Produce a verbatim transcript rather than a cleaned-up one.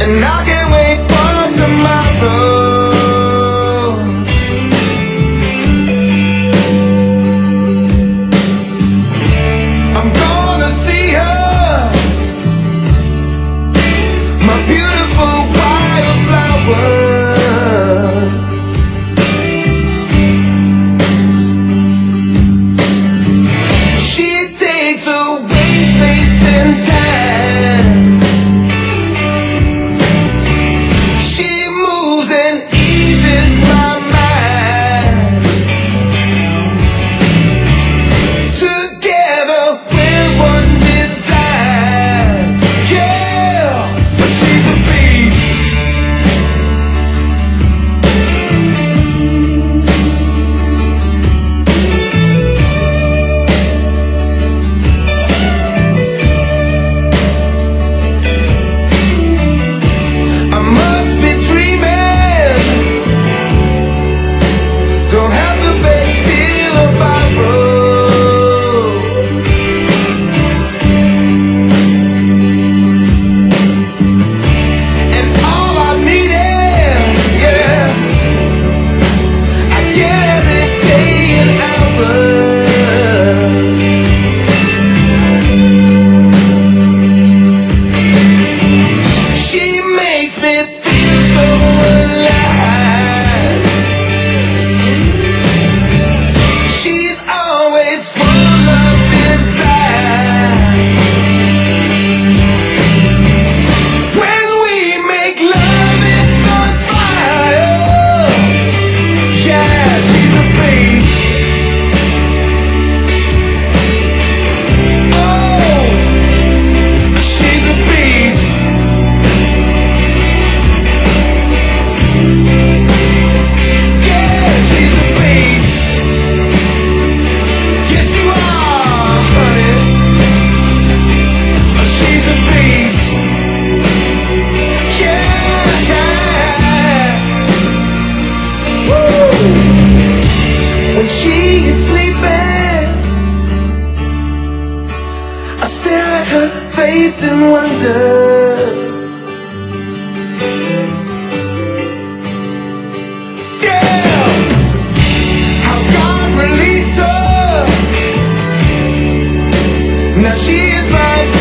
and I can't wait for tomorrow. I'm gonna see her, my beautiful wildflower. She takes away space and time. She moves and eases my mind. Together we're one design. Yeah, but she's a beast. I must be dreaming. Don't have the best feel about road. And all I needed, yeah, I get every day and hour. She makes me feel so alive. She's always full of desire. When we make love, it's on fire. Yeah, she's a beast. Oh, she's a beast. Yeah, she's a beast. Yes, you are, honey. She's a beast. Yeah, yeah. Woo. When she is sleeping, I stare at her face and wonder. Yeah, how God released her. Now she is my